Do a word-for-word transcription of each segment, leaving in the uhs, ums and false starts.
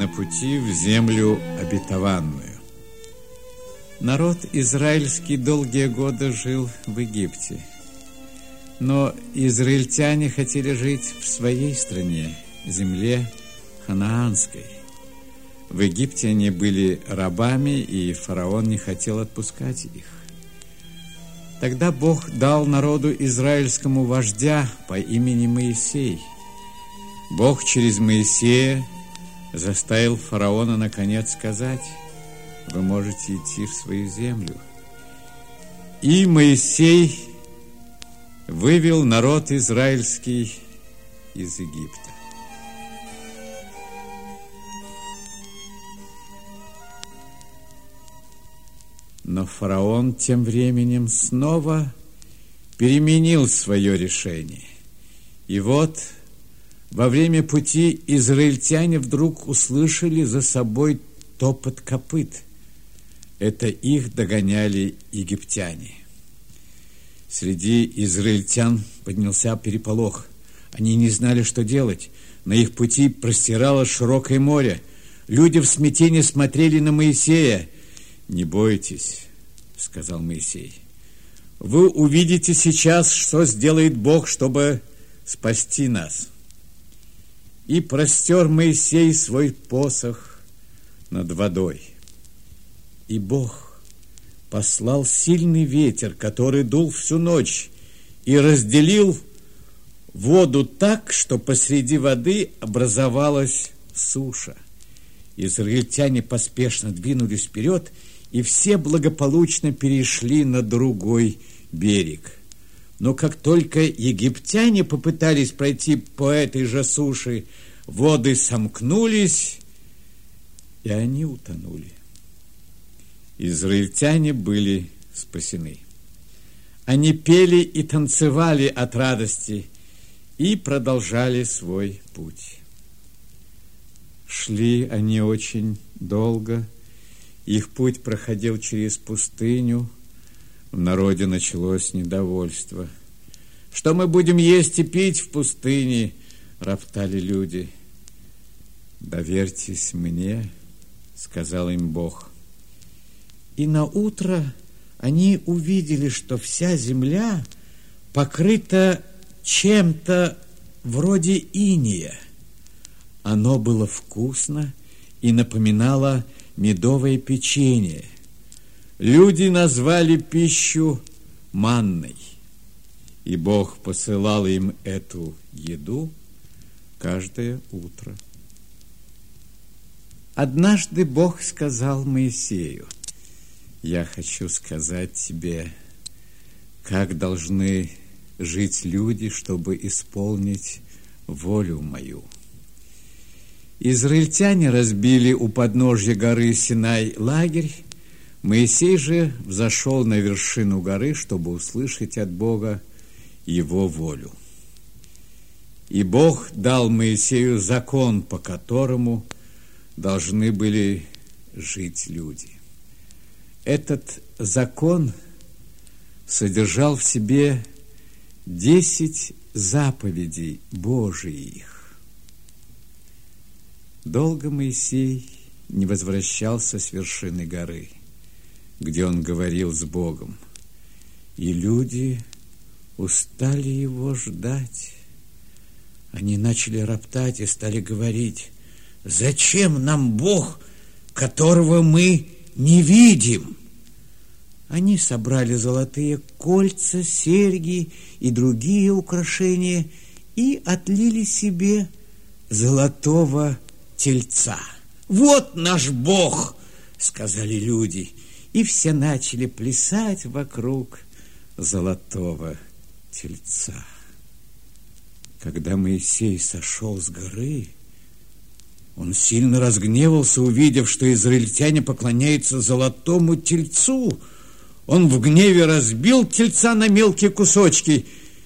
на пути в землю обетованную. Народ израильский долгие годы жил в Египте, но израильтяне хотели жить в своей стране, земле ханаанской. В Египте они были рабами, и фараон не хотел отпускать их. Тогда Бог дал народу израильскому вождя по имени Моисей. Бог через Моисея заставил фараона наконец сказать: вы можете идти в свою землю. И Моисей вывел народ израильский из Египта. Но фараон тем временем снова переменил свое решение. И вот во время пути израильтяне вдруг услышали за собой топот копыт. Это их догоняли египтяне. Среди израильтян поднялся переполох. Они не знали, что делать. На их пути простиралось широкое море. Люди в смятении смотрели на Моисея. «Не бойтесь», — сказал Моисей. «Вы увидите сейчас, что сделает Бог, чтобы спасти нас». И простер Моисей свой посох над водой. И Бог послал сильный ветер, который дул всю ночь, и разделил воду так, что посреди воды образовалась суша. Израильтяне поспешно двинулись вперед, и все благополучно перешли на другой берег. Но как только египтяне попытались пройти по этой же суше, воды сомкнулись, и они утонули. Израильтяне были спасены. Они пели и танцевали от радости и продолжали свой путь. Шли они очень долго. Их путь проходил через пустыню. В народе началось недовольство. «Что мы будем есть и пить в пустыне?» — роптали люди. «Доверьтесь мне», — сказал им Бог. И наутро они увидели, что вся земля покрыта чем-то вроде инея. Оно было вкусно и напоминало медовое печенье. Люди назвали пищу манной, и Бог посылал им эту еду каждое утро. Однажды Бог сказал Моисею: «Я хочу сказать тебе, как должны жить люди, чтобы исполнить волю мою». Израильтяне разбили у подножья горы Синай лагерь. Моисей же взошел на вершину горы, чтобы услышать от Бога его волю. И Бог дал Моисею закон, по которому должны были жить люди. Этот закон содержал в себе десять заповедей Божиих. Долго Моисей не возвращался с вершины горы, где он говорил с Богом, и люди устали его ждать. Они начали роптать и стали говорить: «Зачем нам Бог, которого мы не видим?» Они собрали золотые кольца, серьги и другие украшения и отлили себе золотого тельца. «Вот наш Бог!» — сказали люди, и все начали плясать вокруг золотого тельца. Когда Моисей сошел с горы, он сильно разгневался, увидев, что израильтяне поклоняются золотому тельцу. Он в гневе разбил тельца на мелкие кусочки.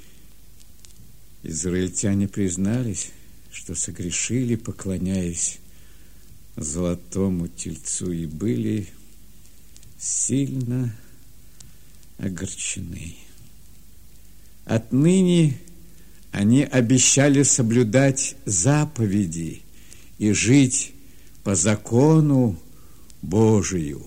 Израильтяне признались, что согрешили, поклоняясь золотому тельцу, и были сильно огорчены. Отныне они обещали соблюдать заповеди и жить по закону Божию.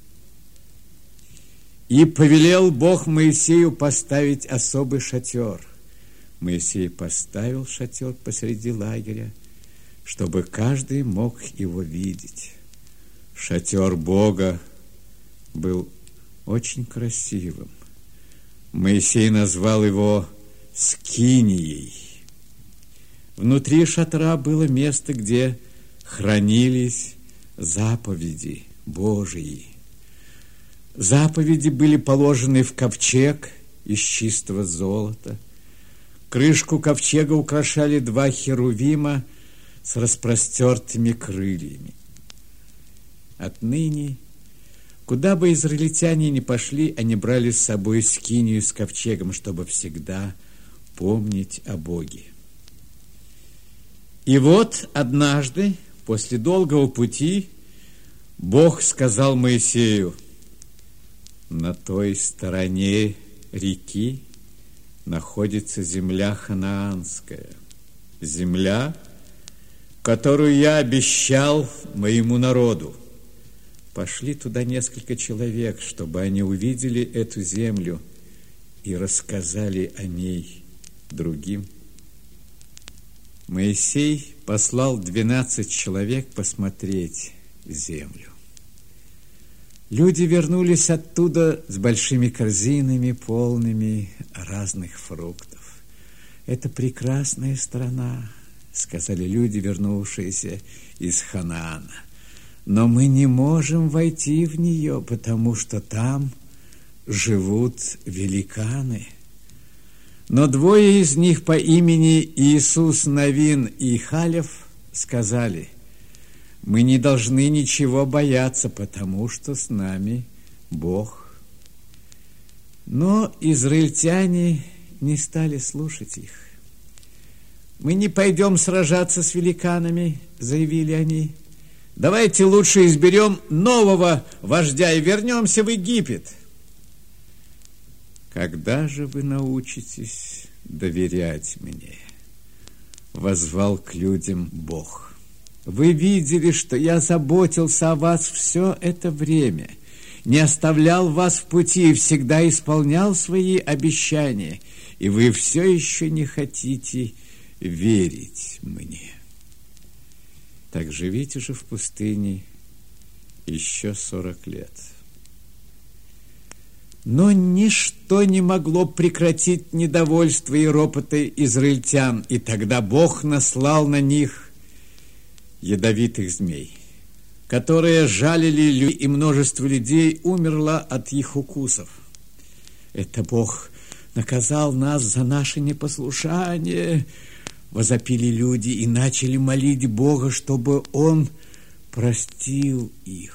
И повелел Бог Моисею поставить особый шатер. Моисей поставил шатер посреди лагеря, чтобы каждый мог его видеть. Шатер Бога был очень красивым. Моисей назвал его Скинией. Внутри шатра было место, где хранились заповеди Божии. Заповеди были положены в ковчег из чистого золота. Крышку ковчега украшали два херувима с распростертыми крыльями. Отныне, куда бы израильтяне ни пошли, они брали с собой скинию с ковчегом, чтобы всегда помнить о Боге. И вот однажды, после долгого пути, Бог сказал Моисею: на той стороне реки находится земля ханаанская, земля, которую я обещал моему народу. Пошли туда несколько человек, чтобы они увидели эту землю и рассказали о ней другим. Моисей послал двенадцать человек посмотреть землю. Люди вернулись оттуда с большими корзинами, полными разных фруктов. «Это прекрасная страна», — сказали люди, вернувшиеся из Ханаана. «Но мы не можем войти в нее, потому что там живут великаны». Но двое из них по имени Иисус Навин и Халев сказали: «Мы не должны ничего бояться, потому что с нами Бог». Но израильтяне не стали слушать их. «Мы не пойдем сражаться с великанами», — заявили они. «Давайте лучше изберем нового вождя и вернемся в Египет». «Когда же вы научитесь доверять мне?» — воззвал к людям Бог. «Вы видели, что я заботился о вас все это время, не оставлял вас в пути и всегда исполнял свои обещания, и вы все еще не хотите верить мне. Так живите же в пустыне еще сорок лет». Но ничто не могло прекратить недовольство и ропоты израильтян, и тогда Бог наслал на них ядовитых змей, которые жалили людей, и множество людей умерло от их укусов. «Это Бог наказал нас за наше непослушание», — возопили люди и начали молить Бога, чтобы Он простил их.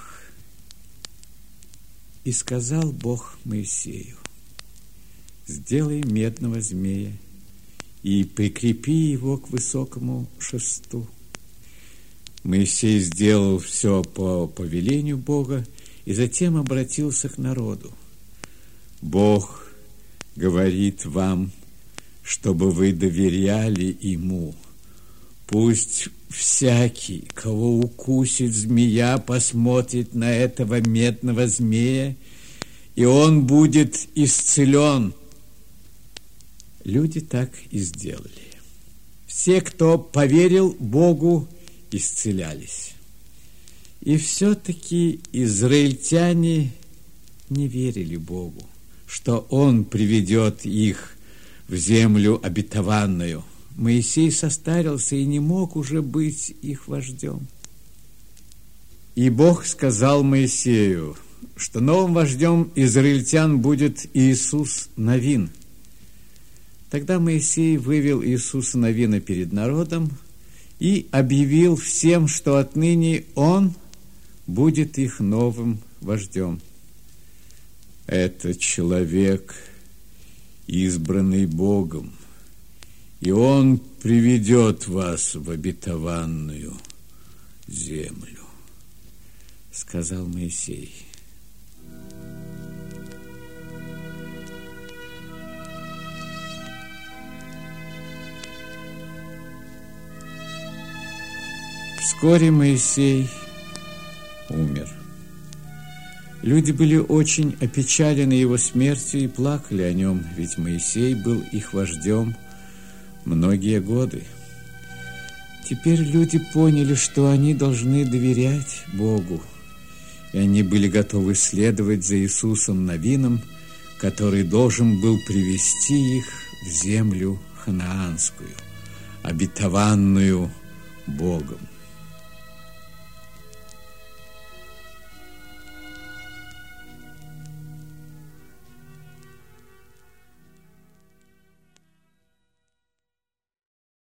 И сказал Бог Моисею: «Сделай медного змея и прикрепи его к высокому шесту». Моисей сделал все по повелению Бога и затем обратился к народу: «Бог говорит вам, чтобы вы доверяли Ему. Пусть всякий, кого укусит змея, посмотрит на этого медного змея, и он будет исцелен». Люди так и сделали. Все, кто поверил Богу, исцелялись. И все-таки израильтяне не верили Богу, что Он приведет их в землю обетованную. Моисей состарился и не мог уже быть их вождем. И Бог сказал Моисею, что новым вождем израильтян будет Иисус Навин. Тогда Моисей вывел Иисуса Навина перед народом и объявил всем, что отныне он будет их новым вождем. «Это человек, избранный Богом, и Он приведет вас в обетованную землю», — сказал Моисей. Вскоре Моисей умер. Люди были очень опечалены его смертью и плакали о нем, ведь Моисей был их вождем многие годы. Теперь люди поняли, что они должны доверять Богу, и они были готовы следовать за Иисусом Навином, который должен был привести их в землю ханаанскую, обетованную Богом.